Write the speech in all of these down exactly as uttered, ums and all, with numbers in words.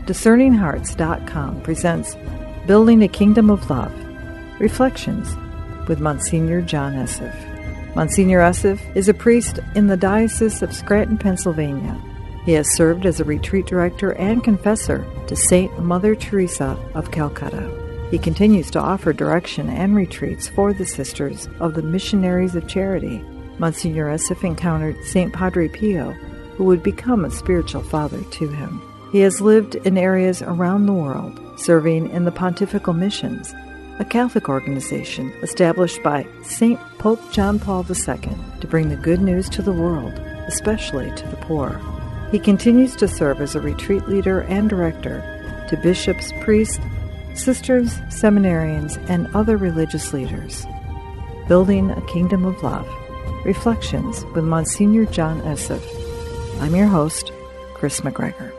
discerning hearts dot com presents Building a Kingdom of Love, Reflections with Monsignor John Esseff. Monsignor Esseff is a priest in the Diocese of Scranton, Pennsylvania. He has served as a retreat director and confessor to Saint Mother Teresa of Calcutta. He continues to offer direction and retreats for the Sisters of the Missionaries of Charity. Monsignor Esseff encountered Saint Padre Pio, who would become a spiritual father to him. He has lived in areas around the world, serving in the Pontifical Missions, a Catholic organization established by Saint Pope John Paul the Second to bring the good news to the world, especially to the poor. He continues to serve as a retreat leader and director to bishops, priests, sisters, seminarians, and other religious leaders. Building a Kingdom of Love, Reflections with Monsignor John Esseff. I'm your host, Chris McGregor.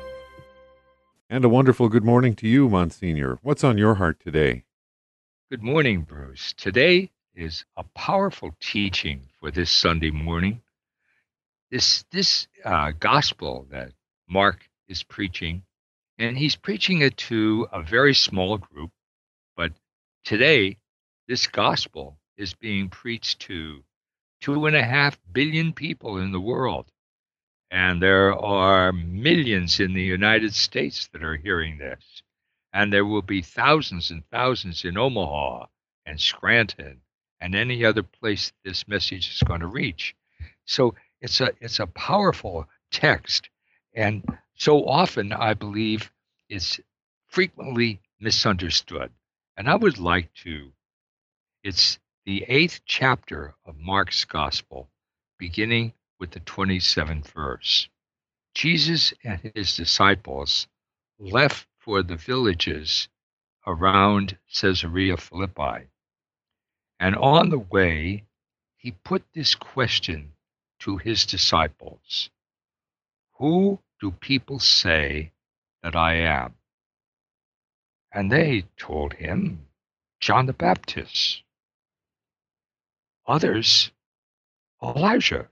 And a wonderful good morning to you, Monsignor. What's on your heart today? Good morning, Bruce. Today is a powerful teaching for this Sunday morning. This this uh, gospel that Mark is preaching, and he's preaching it to a very small group, but today this gospel is being preached to two and a half billion people in the world. And there are millions in the United States that are hearing this. And there will be thousands and thousands in Omaha and Scranton and any other place this message is going to reach. So it's a it's a powerful text. And so often, I believe, it's frequently misunderstood. And I would like to, it's the eighth chapter of Mark's Gospel, beginning with the twenty-seventh verse. Jesus and his disciples left for the villages around Caesarea Philippi. And on the way, he put this question to his disciples: "Who do people say that I am?" And they told him, "John the Baptist. Others, Elijah.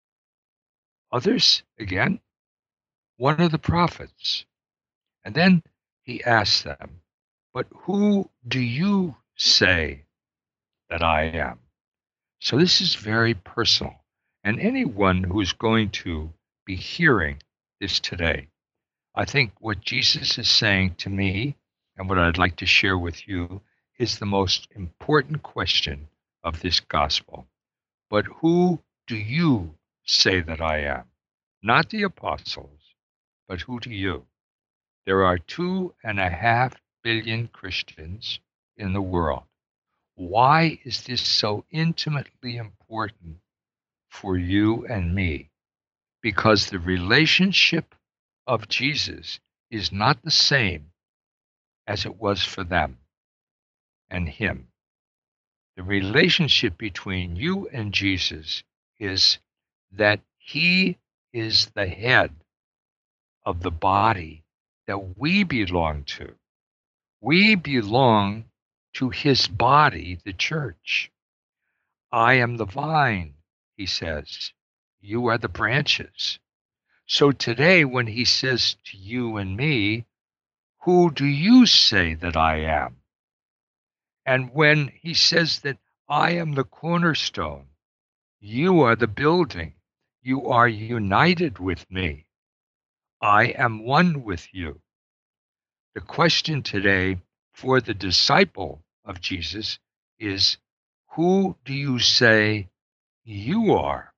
Others, again, one of the prophets." And then he asked them, "But who do you say that I am?" So this is very personal. And anyone who's going to be hearing this today, I think what Jesus is saying to me and what I'd like to share with you is the most important question of this gospel. But who do you say that I am? Not the apostles, but who do you? There are two and a half billion Christians in the world. Why is this so intimately important for you and me? Because the relationship of Jesus is not the same as it was for them and him. The relationship between you and Jesus is that he is the head of the body that we belong to. We belong to his body, the church. I am the vine, he says. You are the branches. So today, when he says to you and me, "Who do you say that I am?" And when he says that I am the cornerstone, you are the building, you are united with me, I am one with you. The question today for the disciple of Jesus is, who do you say you are?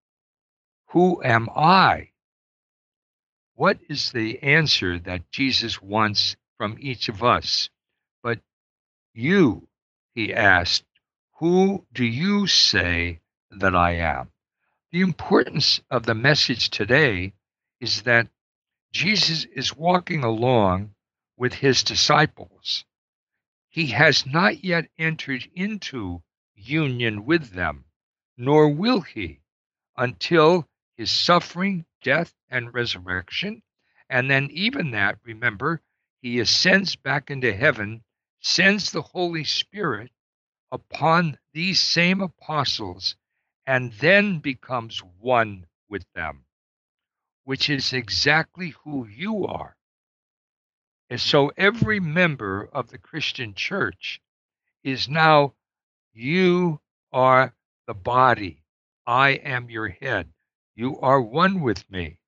Who am I? What is the answer that Jesus wants from each of us? But you, he asked, who do you say that I am? The importance of the message today is that Jesus is walking along with his disciples. He has not yet entered into union with them, nor will he until his suffering, death, and resurrection. And then even that, remember, he ascends back into heaven, sends the Holy Spirit upon these same apostles, and then becomes one with them, which is exactly who you are. And so every member of the Christian church is now, you are the body. I am your head. You are one with me.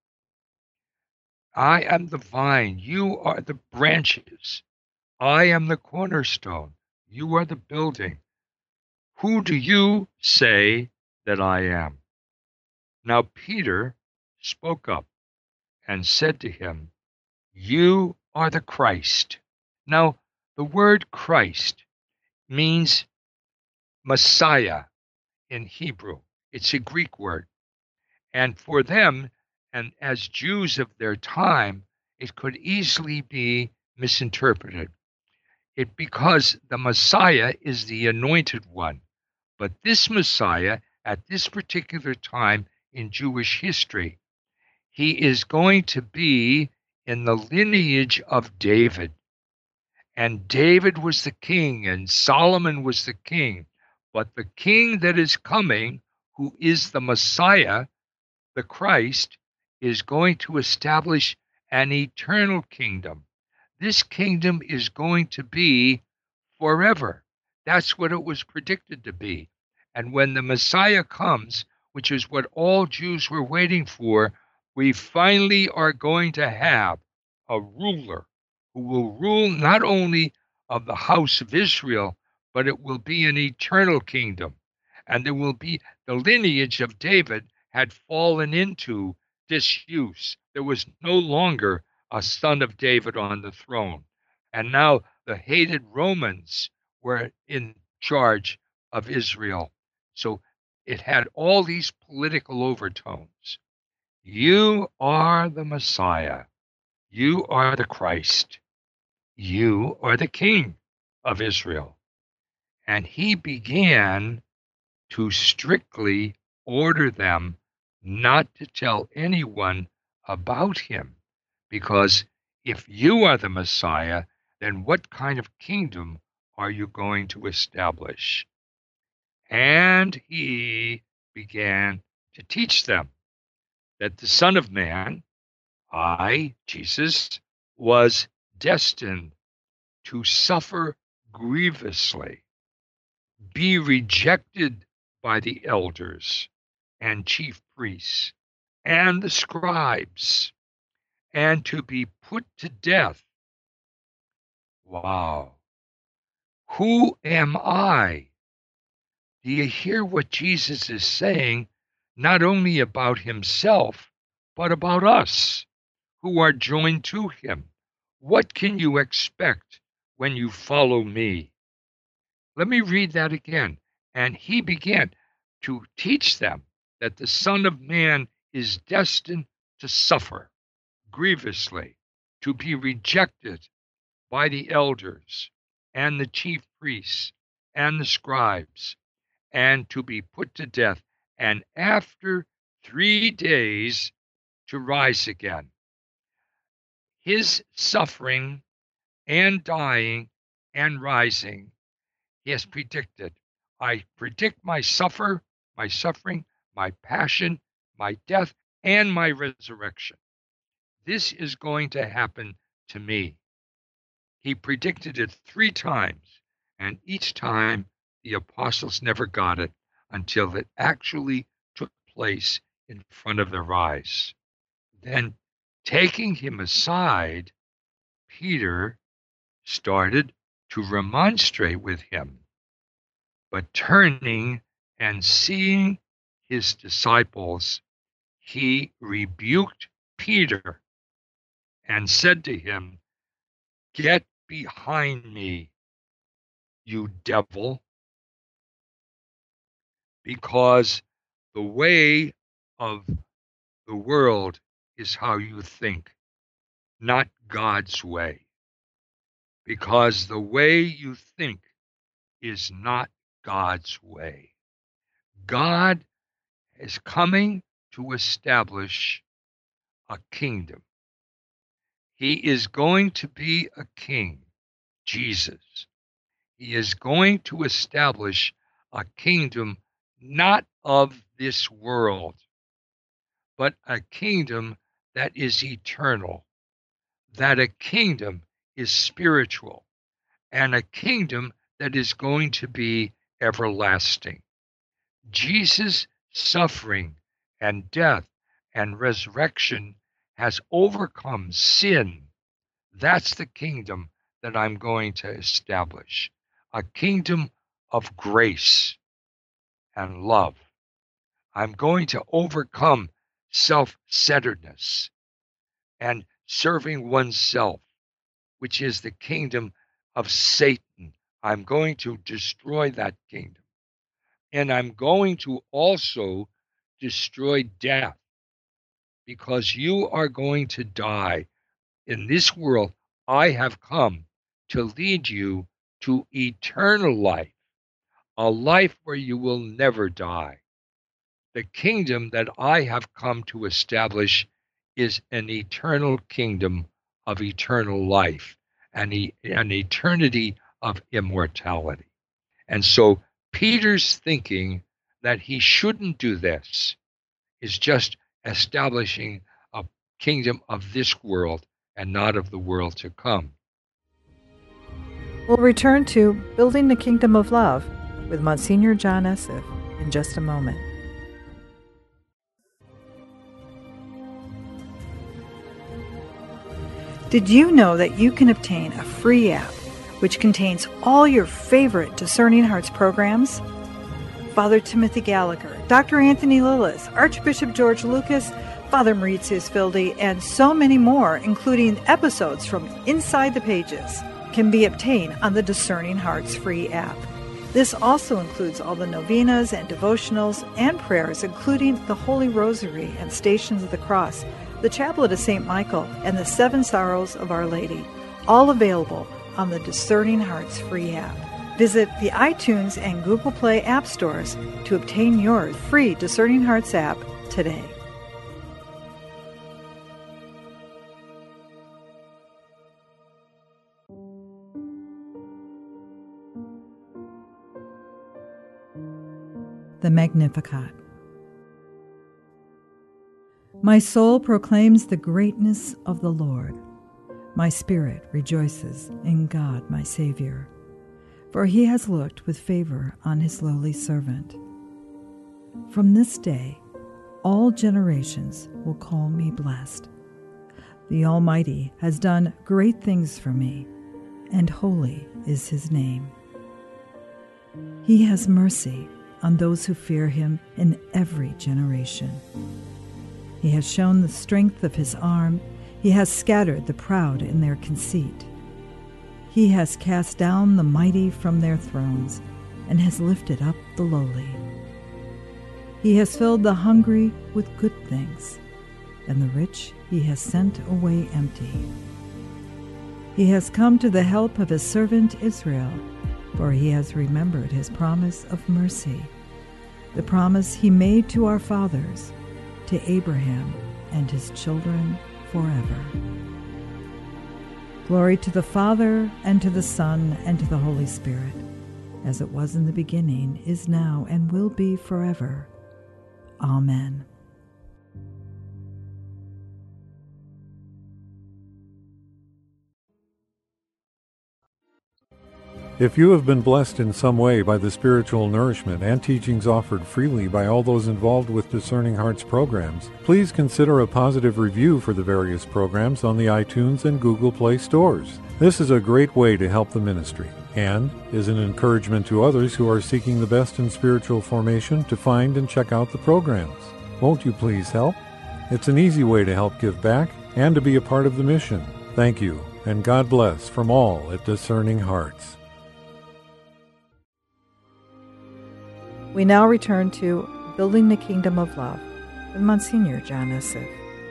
I am the vine. You are the branches. I am the cornerstone. You are the building. Who do you say that I am? Now Peter spoke up and said to him, You are the Christ. Now, the word Christ means Messiah in Hebrew. It's a Greek word. And for them, and as Jews of their time, it could easily be misinterpreted. It because the Messiah is the anointed one. But this Messiah, at this particular time in Jewish history, he is going to be in the lineage of David. And David was the king, and Solomon was the king. But the king that is coming, who is the Messiah, the Christ, is going to establish an eternal kingdom. This kingdom is going to be forever. That's what it was predicted to be. And when the Messiah comes, which is what all Jews were waiting for, we finally are going to have a ruler who will rule not only of the house of Israel, but it will be an eternal kingdom. And there will be the lineage of David had fallen into disuse. There was no longer a son of David on the throne. And now the hated Romans were in charge of Israel. So it had all these political overtones. You are the Messiah. You are the Christ. You are the King of Israel. And he began to strictly order them not to tell anyone about him. Because if you are the Messiah, then what kind of kingdom are you going to establish? And he began to teach them that the Son of Man, I, Jesus, was destined to suffer grievously, be rejected by the elders and chief priests and the scribes, and to be put to death. Wow. Who am I? Do you hear what Jesus is saying, not only about himself, but about us who are joined to him? What can you expect when you follow me? Let me read that again. And he began to teach them that the Son of Man is destined to suffer grievously, to be rejected by the elders and the chief priests and the scribes, and to be put to death, and after three days to rise again. His suffering and dying and rising, he has predicted. I predict my suffer, my suffering, my passion, my death, and my resurrection. This is going to happen to me. He predicted it three times, and each time the apostles never got it until it actually took place in front of their eyes. Then, taking him aside, Peter started to remonstrate with him. But turning and seeing his disciples, he rebuked Peter and said to him, Get behind me, you devil, because the way of the world is how you think, not God's way. Because the way you think is not God's way. God is coming to establish a kingdom. He is going to be a king, Jesus. He is going to establish a kingdom not of this world, but a kingdom that is eternal, that a kingdom is spiritual, and a kingdom that is going to be everlasting. Jesus' suffering and death and resurrection has overcome sin. That's the kingdom that I'm going to establish, a kingdom of grace and love. I'm going to overcome self-centeredness and serving oneself, which is the kingdom of Satan. I'm going to destroy that kingdom. And I'm going to also destroy death, because you are going to die. In this world, I have come to lead you to eternal life, a life where you will never die. The kingdom that I have come to establish is an eternal kingdom of eternal life and an eternity of immortality. And so Peter's thinking that he shouldn't do this is just establishing a kingdom of this world and not of the world to come. We'll return to Building the Kingdom of Love with Monsignor John Esseff in just a moment. Did you know that you can obtain a free app which contains all your favorite Discerning Hearts programs? Father Timothy Gallagher, Doctor Anthony Lillis, Archbishop George Lucas, Father Mauritius Fildi, and so many more, including episodes from Inside the Pages, can be obtained on the Discerning Hearts free app. This also includes all the novenas and devotionals and prayers, including the Holy Rosary and Stations of the Cross, the Chaplet of Saint Michael, and the Seven Sorrows of Our Lady, all available on the Discerning Hearts free app. Visit the iTunes and Google Play app stores to obtain your free Discerning Hearts app today. The Magnificat. My soul proclaims the greatness of the Lord. My spirit rejoices in God my Savior, for he has looked with favor on his lowly servant. From this day, all generations will call me blessed. The Almighty has done great things for me, and holy is his name. He has mercy on those who fear him in every generation. He has shown the strength of his arm. He has scattered the proud in their conceit. He has cast down the mighty from their thrones and has lifted up the lowly. He has filled the hungry with good things, and the rich he has sent away empty. He has come to the help of his servant Israel, for he has remembered his promise of mercy, the promise he made to our fathers, to Abraham and his children forever. Glory to the Father, and to the Son, and to the Holy Spirit, as it was in the beginning, is now, and will be forever. Amen. If you have been blessed in some way by the spiritual nourishment and teachings offered freely by all those involved with Discerning Hearts programs, please consider a positive review for the various programs on the iTunes and Google Play stores. This is a great way to help the ministry and is an encouragement to others who are seeking the best in spiritual formation to find and check out the programs. Won't you please help? It's an easy way to help give back and to be a part of the mission. Thank you, and God bless from all at Discerning Hearts. We now return to Building the Kingdom of Love with Monsignor John Esseff.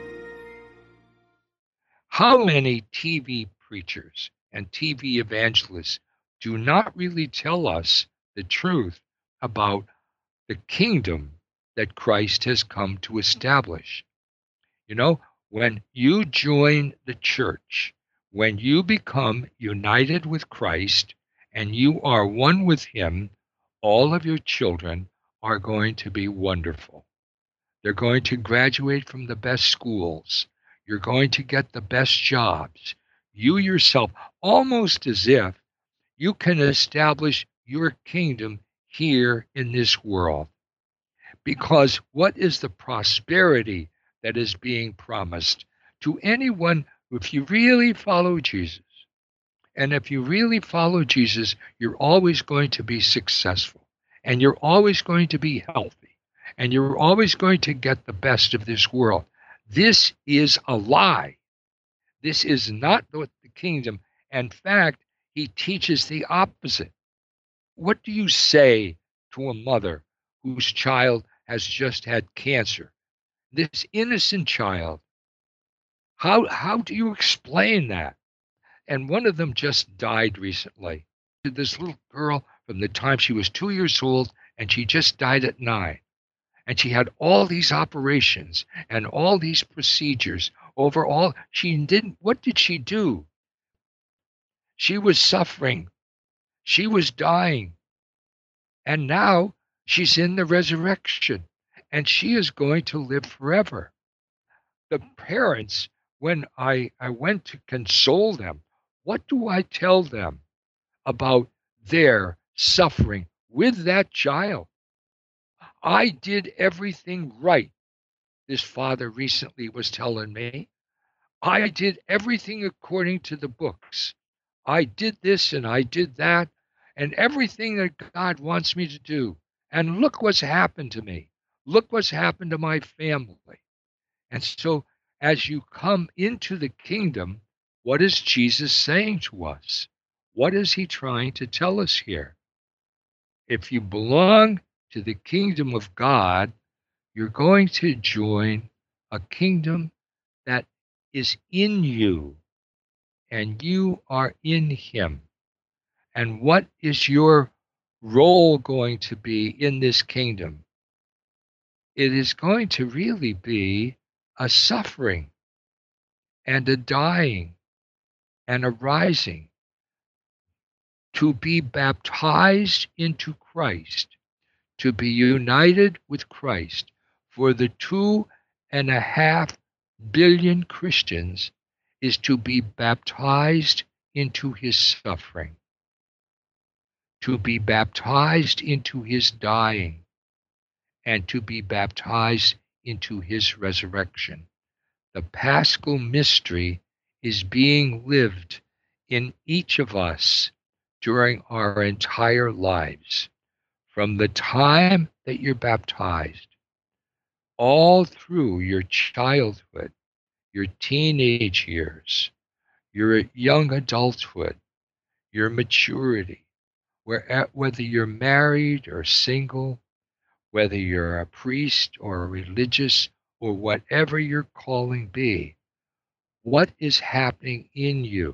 How many T V preachers and T V evangelists do not really tell us the truth about the kingdom that Christ has come to establish? You know, when you join the church, when you become united with Christ and you are one with him, all of your children are going to be wonderful. They're going to graduate from the best schools. You're going to get the best jobs. you yourself, almost as if you can establish your kingdom here in this world. Because what is the prosperity that is being promised to anyone if you really follow Jesus? And if you really follow Jesus, you're always going to be successful, and you're always going to be healthy, and you're always going to get the best of this world. This is a lie. This is not the kingdom. In fact, he teaches the opposite. What do you say to a mother whose child has just had cancer? This innocent child. How, how do you explain that? And one of them just died recently. This little girl, from the time she was two years old, and she just died at nine. And she had all these operations and all these procedures over all. She didn't, what did she do? She was suffering. She was dying. And now she's in the resurrection, and she is going to live forever. The parents, when I, I went to console them, what do I tell them about their suffering with that child? I did everything right, this father recently was telling me. I did everything according to the books. I did this and I did that, and everything that God wants me to do. And look what's happened to me. Look what's happened to my family. And so as you come into the kingdom, what is Jesus saying to us? What is he trying to tell us here? If you belong to the kingdom of God, you're going to join a kingdom that is in you, and you are in him. And what is your role going to be in this kingdom? It is going to really be a suffering and a dying and a rising, to be baptized into Christ, to be united with Christ. For the two and a half billion Christians is to be baptized into his suffering, to be baptized into his dying, and to be baptized into his resurrection. The Paschal mystery is being lived in each of us during our entire lives, from the time that you're baptized, all through your childhood, your teenage years, your young adulthood, your maturity, where, whether you're married or single, whether you're a priest or a religious, or whatever your calling be, what is happening in you?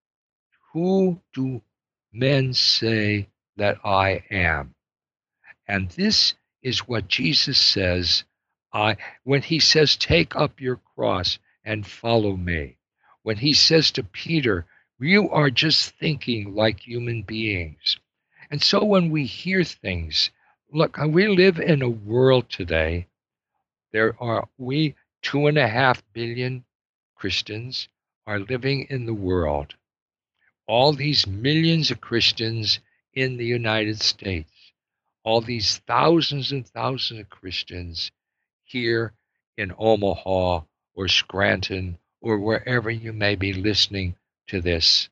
Who do men say that I am? And this is what Jesus says I, when he says, take up your cross and follow me. When he says to Peter, you are just thinking like human beings. And so when we hear things, look, we live in a world today. There are, we, two and a half billion Christians are living in the world. All these millions of Christians in the United States, all these thousands and thousands of Christians here in Omaha or Scranton or wherever you may be listening to this.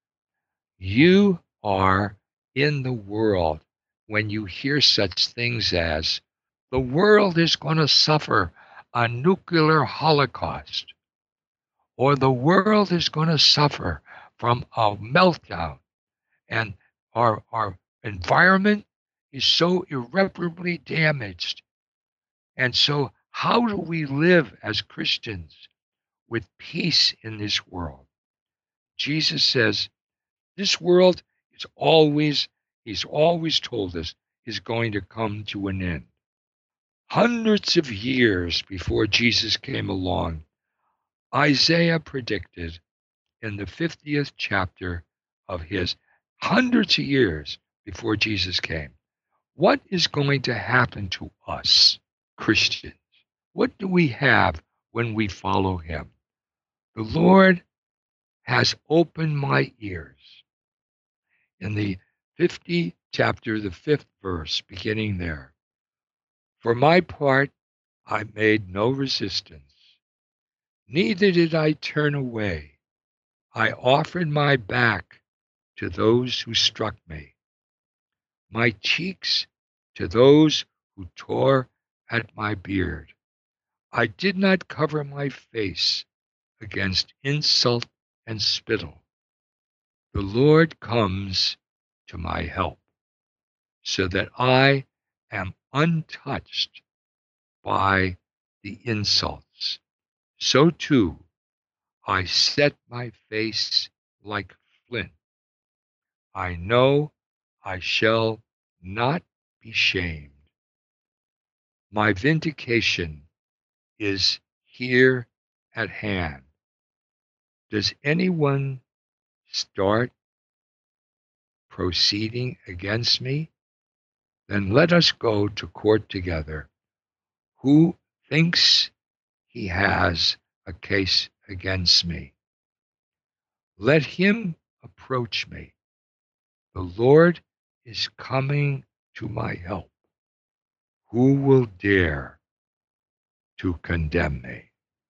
You are in the world when you hear such things as, the world is going to suffer a nuclear holocaust, or the world is going to suffer from a meltdown, and our, our environment is so irreparably damaged. And so how do we live as Christians with peace in this world? Jesus says this world is always, he's always told us, is going to come to an end. Hundreds of years before Jesus came along, Isaiah predicted in the fiftieth chapter of his, hundreds of years before Jesus came, what is going to happen to us, Christians? What do we have when we follow him? The Lord has opened my ears. In the fiftieth chapter, the fifth verse, beginning there, for my part, I made no resistance, neither did I turn away. I offered my back to those who struck me, my cheeks to those who tore at my beard. I did not cover my face against insult and spittle. The Lord comes to my help, so that I am untouched by the insults. So too, I set my face like flint. I know I shall not be shamed. My vindication is here at hand. Does anyone start proceeding against me? Then let us go to court together. Who thinks he has a case against me? Let him approach me. The Lord is coming to my help. Who will dare to condemn me?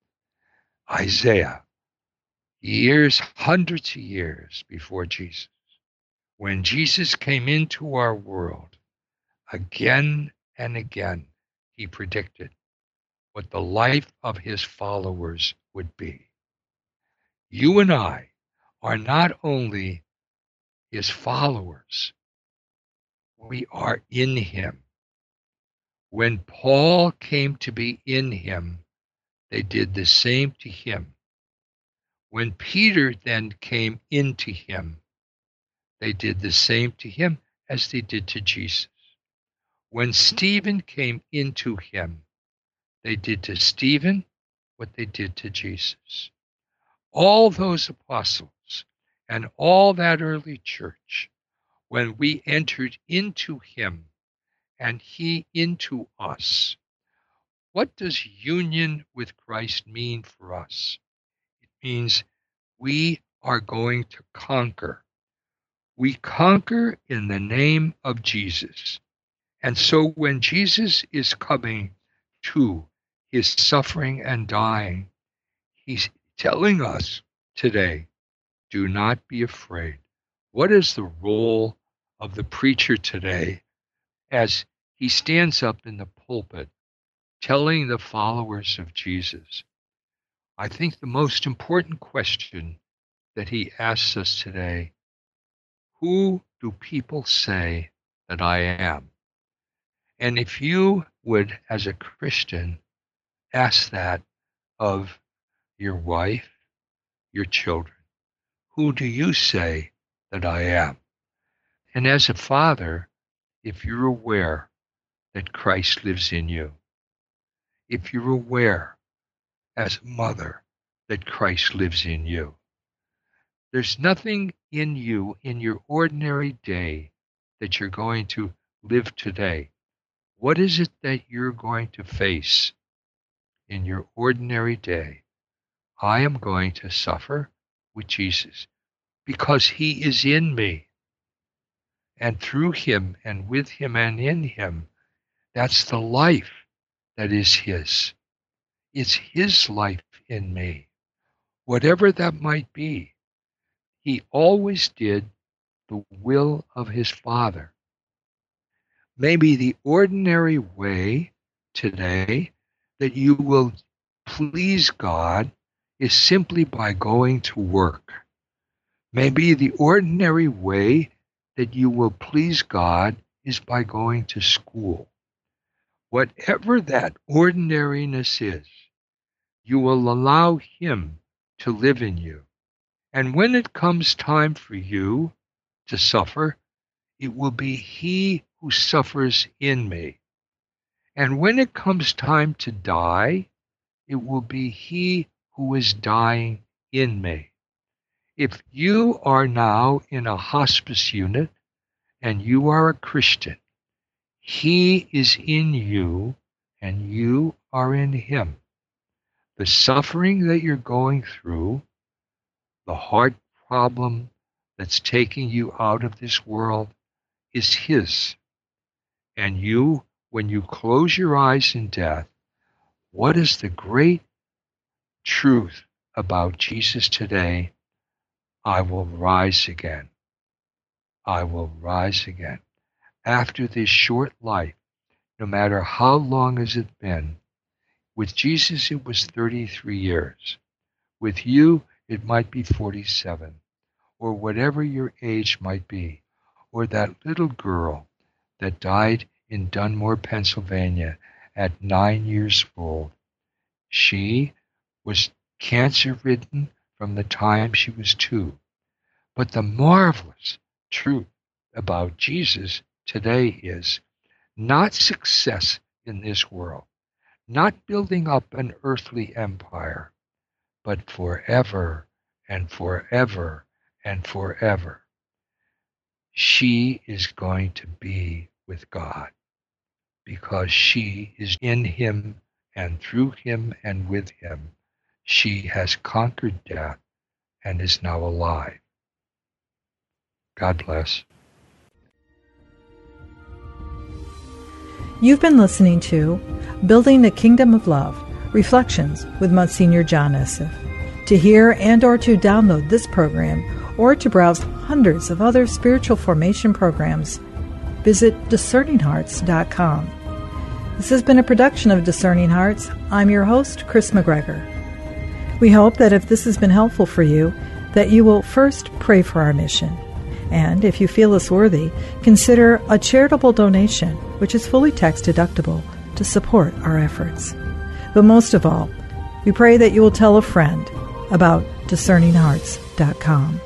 Isaiah, years, hundreds of years before Jesus, when Jesus came into our world, again and again, he predicted what the life of his followers would be. You and I are not only his followers, we are in him. When Paul came to be in him, they did the same to him. When Peter then came into him, they did the same to him as they did to Jesus. When Stephen came into him, they did to Stephen what they did to Jesus. All those apostles and all that early church, when we entered into him and he into us, what does union with Christ mean for us? It means we are going to conquer. We conquer in the name of Jesus. And so when Jesus is coming to his suffering and dying, he's telling us today, do not be afraid. What is the role of the preacher today as he stands up in the pulpit telling the followers of Jesus? I think the most important question that he asks us today, who do people say that I am? And if you would, as a Christian, ask that of your wife, your children, who do you say that I am? And as a father, if you're aware that Christ lives in you, if you're aware as a mother that Christ lives in you, there's nothing in you in your ordinary day that you're going to live today. What is it that you're going to face in your ordinary day? I am going to suffer with Jesus because he is in me. And through him and with him and in him, that's the life that is his. It's his life in me. Whatever that might be, he always did the will of his Father. Maybe the ordinary way today that you will please God is simply by going to work. Maybe the ordinary way that you will please God is by going to school. Whatever that ordinariness is, you will allow him to live in you. And when it comes time for you to suffer, it will be he who suffers in me. And when it comes time to die, it will be he who is dying in me. If you are now in a hospice unit and you are a Christian, he is in you and you are in him. The suffering that you're going through the heart problem that's taking you out of this world is His. And you, when you close your eyes in death, what is the great truth about Jesus today? I will rise again. I will rise again. After this short life, no matter how long has it been, with Jesus it was thirty-three years. With you it might be forty-seven, or whatever your age might be, or that little girl that died in Dunmore, Pennsylvania at nine years old. She was cancer-ridden from the time she was two. But the marvelous truth about Jesus today is not success in this world, not building up an earthly empire, but forever and forever and forever. She is going to be with God because she is in Him, and through Him and with Him, she has conquered death and is now alive. God bless. You've been listening to Building the Kingdom of Love, Reflections with Monsignor John Esseff. To hear and or to download this program, or to browse hundreds of other spiritual formation programs, visit discerning hearts dot com. This has been a production of Discerning Hearts. I'm your host, Chris McGregor. We hope that if this has been helpful for you, that you will first pray for our mission. And if you feel us worthy, consider a charitable donation, which is fully tax deductible, to support our efforts. But most of all, we pray that you will tell a friend about discerning hearts dot com.